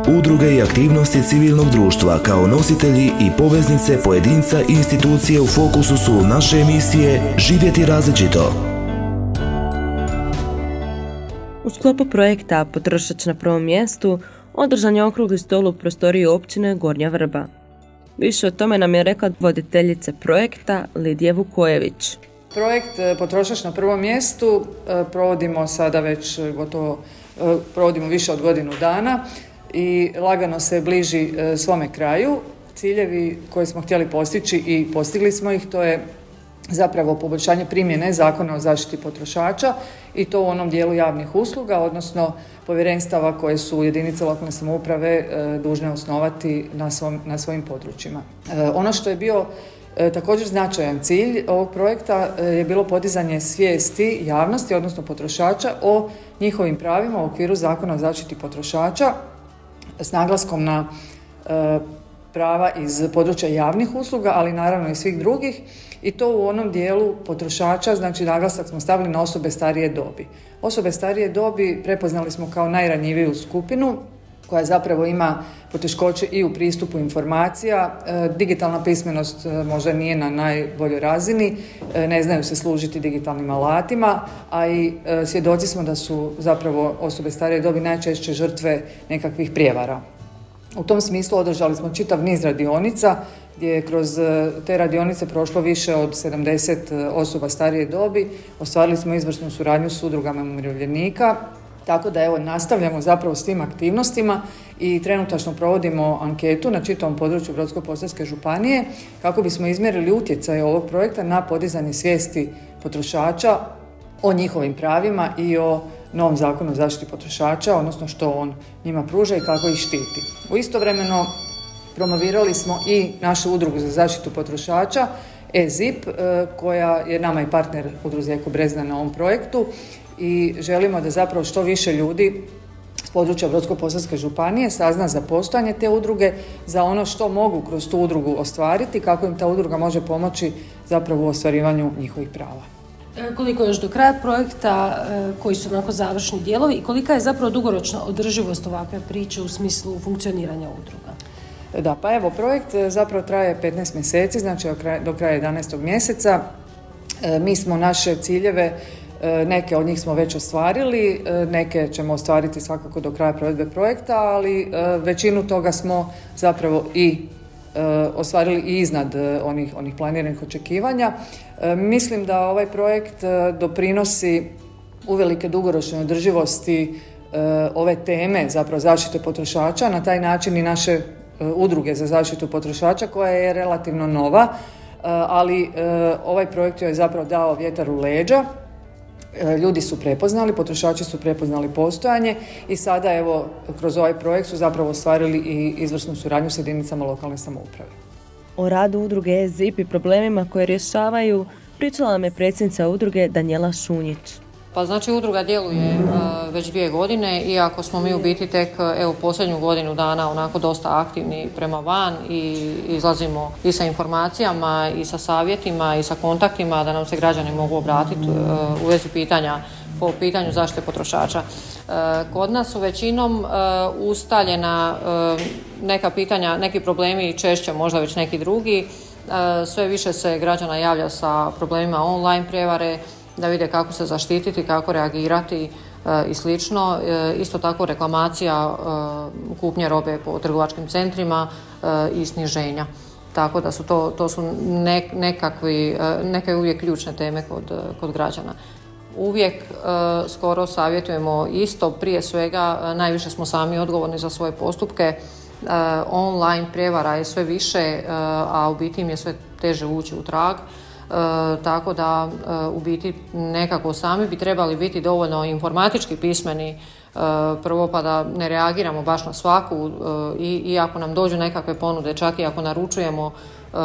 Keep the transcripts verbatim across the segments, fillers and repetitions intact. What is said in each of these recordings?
udruge i aktivnosti civilnog društva kao nositelji i poveznice pojedinca i institucije u fokusu su naše emisije Živjeti različito. U sklopu projekta Potrošač na prvom mjestu održan je okrugli stol u prostoriji općine Gornja Vrba. Više o tome nam je rekla voditeljica projekta Lidija Vukojević. Projekt Potrošač na prvom mjestu provodimo sada već gotovo, provodimo više od godinu dana i lagano se bliži svome kraju. Ciljevi koje smo htjeli postići i postigli smo ih, to je zapravo poboljšanje primjene Zakona o zaštiti potrošača i to u onom dijelu javnih usluga, odnosno povjerenstava koje su jedinice lokalne samouprave e, dužne osnovati na, svom, na svojim područjima. E, ono što je bio e, također značajan cilj ovog projekta e, je bilo podizanje svijesti javnosti, odnosno potrošača, o njihovim pravima u okviru Zakona o zaštiti potrošača s naglaskom na e, prava iz područja javnih usluga, ali naravno i svih drugih, i to u onom dijelu potrošača, znači naglasak smo stavili na osobe starije dobi. Osobe starije dobi prepoznali smo kao najranjiviju skupinu koja zapravo ima poteškoće i u pristupu informacija. E, digitalna pismenost možda nije na najboljoj razini, e, ne znaju se služiti digitalnim alatima, a i e, svjedoci smo da su zapravo osobe starije dobi najčešće žrtve nekakvih prijevara. U tom smislu održali smo čitav niz radionica gdje je kroz te radionice prošlo više od sedamdeset osoba starije dobi. Ostvarili smo izvrsnu suradnju s udrugama umirovljenika, tako da evo nastavljamo zapravo s tim aktivnostima i trenutačno provodimo anketu na čitavom području Brodsko-posavske županije kako bismo izmjerili utjecaj ovog projekta na podizanje svijesti potrošača o njihovim pravima i o novom zakonu o zaštiti potrošača, odnosno što on njima pruža i kako ih štiti. U istovremeno promovirali smo i našu udrugu za zaštitu potrošača E Z I P, koja je nama i partner udruze Eko Brezna na ovom projektu i želimo da zapravo što više ljudi s područja Brodsko-posavske županije sazna za postojanje te udruge, za ono što mogu kroz tu udrugu ostvariti, kako im ta udruga može pomoći zapravo u ostvarivanju njihovih prava. Koliko je još do kraja projekta, koji su onako završni dijelovi i kolika je zapravo dugoročna održivost ovakve priče u smislu funkcioniranja udruga? Da, pa evo, projekt zapravo traje petnaest mjeseci, znači do kraja jedanaestog mjeseca. Mi smo naše ciljeve, neke od njih smo već ostvarili, neke ćemo ostvariti svakako do kraja provedbe projekta, ali većinu toga smo zapravo i ostvarili i iznad onih, onih planiranih očekivanja. Mislim da ovaj projekt doprinosi uvelike dugoročnoj održivosti ove teme, zapravo zaštite potrošača, na taj način i naše udruge za zaštitu potrošača koja je relativno nova, ali ovaj projekt joj je zapravo dao vjetar u leđa. Ljudi su prepoznali, potrošači su prepoznali postojanje i sada evo kroz ovaj projekt su zapravo ostvarili i izvrsnu suradnju s jedinicama lokalne samouprave. O radu udruge E Z I P i problemima koje rješavaju pričala nam je predsjednica udruge Danijela Šunjić. Pa znači udruga djeluje uh, već dvije godine, iako smo mi u biti tek evo posljednju godinu dana onako dosta aktivni prema van i izlazimo i sa informacijama i sa savjetima i sa kontaktima da nam se građani mogu obratiti uh, u vezi pitanja po pitanju zaštite potrošača. Uh, kod nas su većinom uh, ustaljena uh, neka pitanja, neki problemi češće možda već neki drugi. Uh, sve više se građana javlja sa problemima online prijevare, da vide kako se zaštititi, kako reagirati e, i slično. E, isto tako reklamacija e, kupnje robe po trgovačkim centrima e, i sniženja. Tako da su to, to su ne, nekakvi, e, neke uvijek ključne teme kod, kod građana. Uvijek e, skoro savjetujemo isto, prije svega e, najviše smo sami odgovorni za svoje postupke. E, online prijevara je sve više, e, a u biti im je sve teže ući u trag. E, tako da e, u biti nekako sami bi trebali biti dovoljno informatički pismeni, e, prvo pa da ne reagiramo baš na svaku e, i, i ako nam dođu nekakve ponude, čak i ako naručujemo e,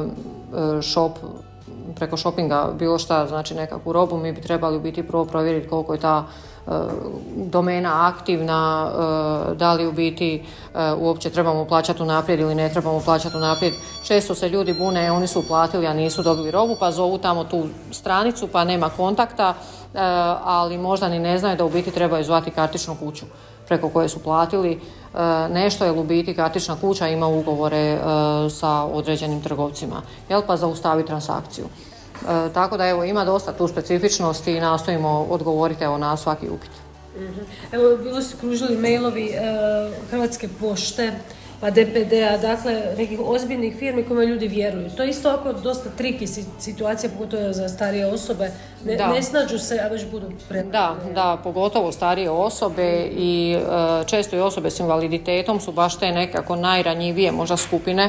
shop, preko shoppinga bilo šta, znači nekakvu robu, mi bi trebali u biti prvo provjeriti koliko je ta domena aktivna, da li u biti uopće trebamo plaćati unaprijed ili ne trebamo plaćati unaprijed. Često se ljudi bune, oni su uplatili, a nisu dobili robu, pa zovu tamo tu stranicu, pa nema kontakta, ali možda ni ne znaju da u biti trebaju zvati kartičnu kuću preko koje su platili nešto, jer u biti kartična kuća ima ugovore sa određenim trgovcima, jel, pa zaustavi transakciju. E, tako da evo, ima dosta tu specifičnosti i nastojimo odgovoriti evo, na svaki upit. Mm-hmm. Evo, bilo su kružili mailovi e, Hrvatske pošte, pa D P D-a, dakle nekih ozbiljnih firmi kojima ljudi vjeruju. To je isto ako dosta triki situacija, pogotovo za starije osobe, ne, ne snađu se, a već budu pre... Da, da, pogotovo starije osobe i e, često i osobe s invaliditetom su baš te nekako najranjivije možda skupine,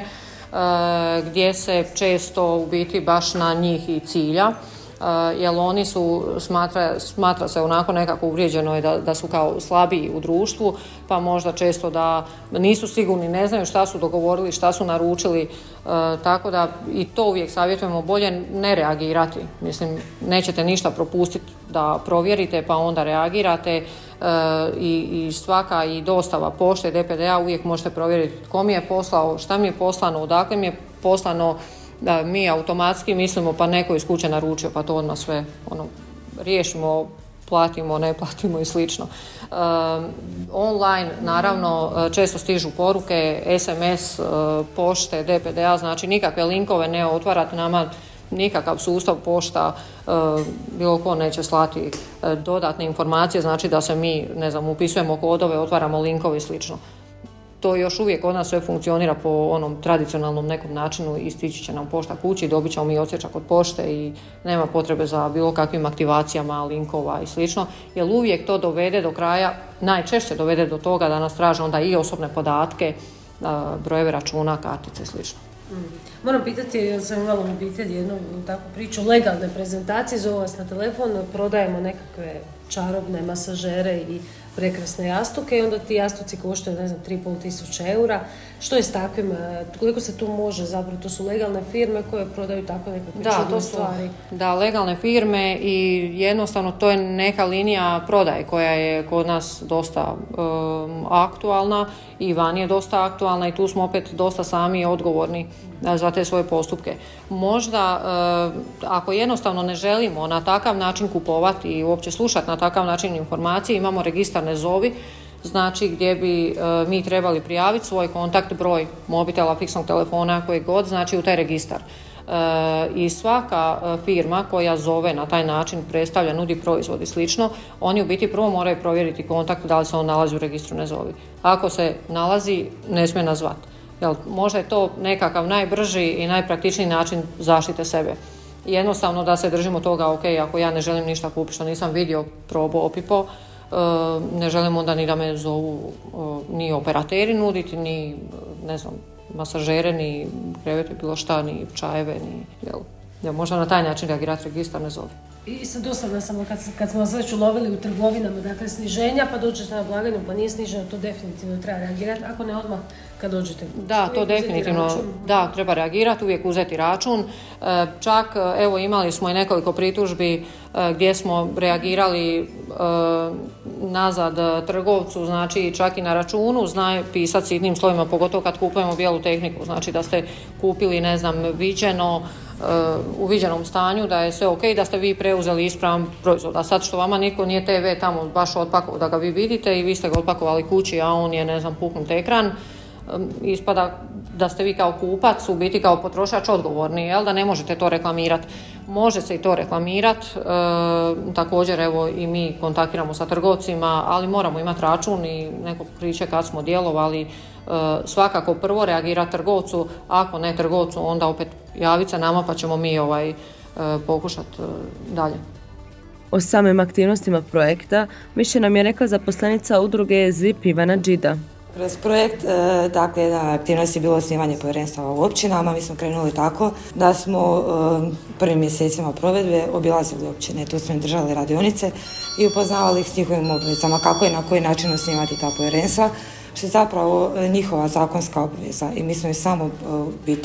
gdje se često u biti baš na njih i cilja, jer oni su, smatra, smatra se onako nekako uvrijeđeno je da, da su kao slabiji u društvu, pa možda često da nisu sigurni, ne znaju šta su dogovorili, šta su naručili, tako da i to uvijek savjetujemo, bolje ne reagirati. Mislim, nećete ništa propustiti da provjerite pa onda reagirate. I, i svaka i dostava pošte D P D-a uvijek možete provjeriti tko mi je poslao, šta mi je poslano, odakle mi je poslano, da mi automatski mislimo pa neko iz kuće naručio pa to odmah sve ono, riješimo, platimo, ne platimo i slično. Um, online naravno često stižu poruke, S M S, uh, pošte, D P D-a, znači nikakve linkove ne otvarate nama, nikakav sustav pošta, e, bilo ko neće slati e, dodatne informacije, znači da se mi, ne znam, upisujemo kodove, otvaramo linkove i slično. To još uvijek kod nas sve funkcionira po onom tradicionalnom nekom načinu i stići će nam pošta kući, dobit ćemo mi odsječak od pošte i nema potrebe za bilo kakvim aktivacijama linkova i slično, jer uvijek to dovede do kraja, najčešće dovede do toga da nas traže onda i osobne podatke, brojeve računa, kartice i slično. Mm. Moram pitati, jer sam imala u obitelji jednu takvu priču, legalne prezentacije, zovu vas na telefon, prodajemo nekakve čarobne masažere i prekrasne jastuke i onda ti jastuci koštaju, ne znam, tri i pol tisuće eura. Što je s takvim, koliko se tu može, zapravo to su legalne firme koje prodaju tako nekakve čudne stvari? Da, legalne firme i jednostavno to je neka linija prodaje koja je kod nas dosta um, aktualna i van je dosta aktualna i tu smo opet dosta sami odgovorni za te svoje postupke. Možda uh, ako jednostavno ne želimo na takav način kupovati i uopće slušati na takav način informacije, imamo registar Ne zovi, znači gdje bi e, mi trebali prijaviti svoj kontakt, broj mobitela, fiksnog telefona, koji god, znači u taj registar. E, I svaka e, firma koja zove na taj način, predstavlja, nudi proizvod i slično, oni u biti prvo moraju provjeriti kontakt da li se on nalazi u registru Ne zovi. Ako se nalazi, ne smije nazvati. Jel, možda je to nekakav najbrži i najpraktičniji način zaštite sebe. Jednostavno da se držimo toga, ok, ako ja ne želim ništa kupiti što nisam vidio, probao, opipo, ne želim onda ni da me zovu ni operateri nuditi, ni ne znam, masažere, ni krevete, bilo šta, ni čajeve, ni, jel, jel, možda na taj način reagirati registar Ne zovi. I sad dosadno samo kad, kad smo vas već ulovili u trgovinama, dakle sniženja, pa dođete na blagajnu, pa nije sniženo, to definitivno treba reagirati, ako ne odmah kad dođete. Da, to definitivno, da, treba reagirati, uvijek uzeti račun. Čak, evo, imali smo i nekoliko pritužbi gdje smo reagirali nazad trgovcu, znači čak i na računu, zna pisati sitnim slovima, pogotovo kad kupujemo bijelu tehniku, znači da ste kupili, ne znam, viđeno, u viđenom stanju, da je sve ok, da ste vi preuzeli ispravan proizvod. A sad što vama niko nije te ve tamo baš otpakovao da ga vi vidite i vi ste ga otpakovali kući, a on je, ne znam, puknut ekran, ispada da ste vi kao kupac, u biti kao potrošač odgovorni, jel, da ne možete to reklamirati. Može se i to reklamirati, e, također evo i mi kontaktiramo sa trgovcima, ali moramo imati račun i neko pokriće kad smo djelovali. E, svakako prvo reagirati trgovcu, ako ne trgovcu, onda opet javiti se nama pa ćemo mi ovaj, e, pokušati e, dalje. O samim aktivnostima projekta više nam je rekla zaposlenica udruge ZIP Ivana Đida. Kroz projekt, dakle, jedna aktivnost je bilo osnivanje povjerenstava u općinama. Mi smo krenuli tako da smo prvim mjesecima provedbe obilazili općine, tu smo im držali radionice i upoznavali ih s njihovim obvezama, kako i na koji način osnivati ta povjerenstva, što je zapravo njihova zakonska obveza i mi smo ih samo biti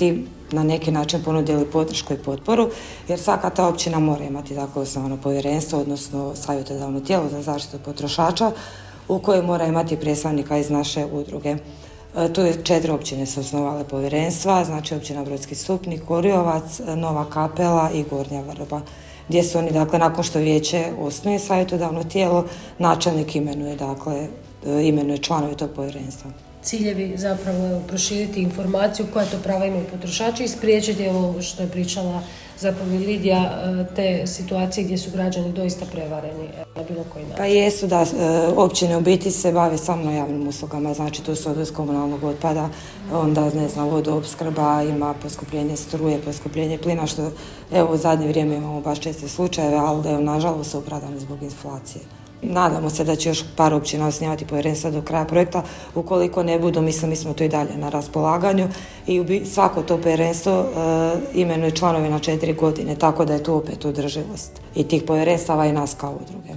na neki način ponudili podršku i potporu, jer svaka ta općina mora imati tako osnovano povjerenstvo, odnosno savjetodavno tijelo za zaštitu potrošača u kojoj mora imati predstavnika iz naše udruge. Tu je četiri općine su osnovale povjerenstva, znači općina Brodski Stupnik, Oriovac, Nova Kapela i Gornja Vrba, gdje su oni, dakle, nakon što vijeće osnuje savjetodavno tijelo, načelnik imenuje, dakle, imenuje članove tog povjerenstva. Ciljevi zapravo je proširiti informaciju koja to prava imaju potrošači i spriječiti ovo što je pričala zapravo Lidija, te situacije gdje su građani doista prevareni na bilo koji način. Pa jesu da općine u biti se bave samo javnim uslugama, znači tu su odvoz komunalnog otpada, onda ne znam, vodoopskrba, ima poskupljenje struje, poskupljenje plina, što evo u zadnje vrijeme imamo baš česte slučajeve, ali da je nažalost opravdano zbog inflacije. Nadamo se da će još par općina osnivati povjerenstva do kraja projekta. Ukoliko ne budu, mislim, mi smo to i dalje na raspolaganju i svako to povjerenstvo e, imenuje članove na četiri godine, tako da je tu opet održivost i tih povjerenstava i nas kao udruge.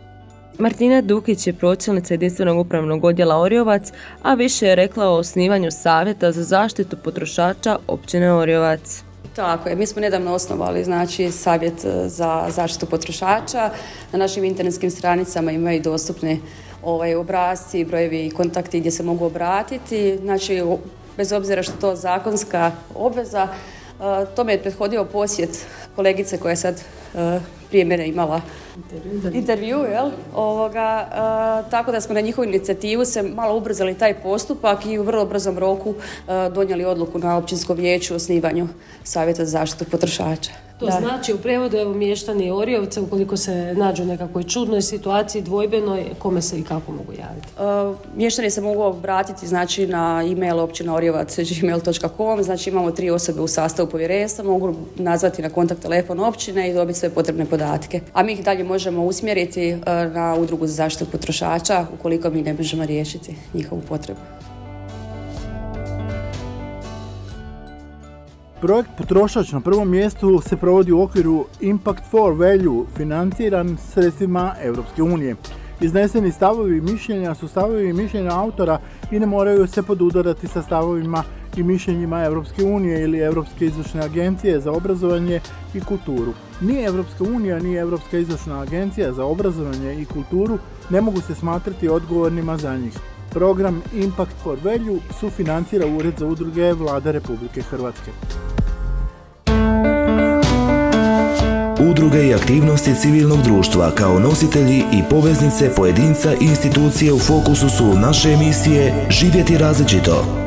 Martina Dukić je pročelnica jedinstvenog upravnog odjela Oriovac, a više je rekla o osnivanju savjeta za zaštitu potrošača općine Oriovac. Tako je, mi smo nedavno osnovali, znači, savjet za zaštitu potrošača. Na našim internetskim stranicama imaju dostupni ovaj, obrasci, brojevi i kontakti gdje se mogu obratiti. Znači, bez obzira što je to zakonska obveza, tome je prethodio posjet kolegice koja je sad prije mene imala intervju, intervju jel? Ovoga, a, tako da smo na njihovu inicijativu se malo ubrzali taj postupak i u vrlo brzom roku a, donijeli odluku na općinskom vijeću o osnivanju savjeta za zaštitu potrošača. To da. Znači u prijevodu, evo, mještani Oriovca, ukoliko se nađu u nekakvoj čudnoj situaciji, dvojbenoj, kome se i kako mogu javiti? Uh, mještani se mogu obratiti, znači, na e-mail općina oriovac at gmail dot com, znači imamo tri osobe u sastavu povjerenstva, mogu nazvati na kontakt telefon općine i dobiti sve potrebne podatke. A mi ih dalje možemo usmjeriti uh, na udrugu za zaštitu potrošača ukoliko mi ne možemo riješiti njihovu potrebu. Projekt Potrošač na prvom mjestu se provodi u okviru Impact for Value, financiran sredstvima Europske unije. Izneseni stavovi i mišljenja su stavovi i mišljenja autora i ne moraju se podudarati sa stavovima i mišljenjima Europske unije ili Europske izvršne agencije za obrazovanje i kulturu. Ni Europska unija, ni Europska izvršna agencija za obrazovanje i kulturu ne mogu se smatrati odgovornima za njih. Program Impact for Value sufinancira Ured za udruge Vlade Republike Hrvatske. Udruge i aktivnosti civilnog društva kao nositelji i poveznice pojedinca i institucije u fokusu su naše emisije Živjeti različito.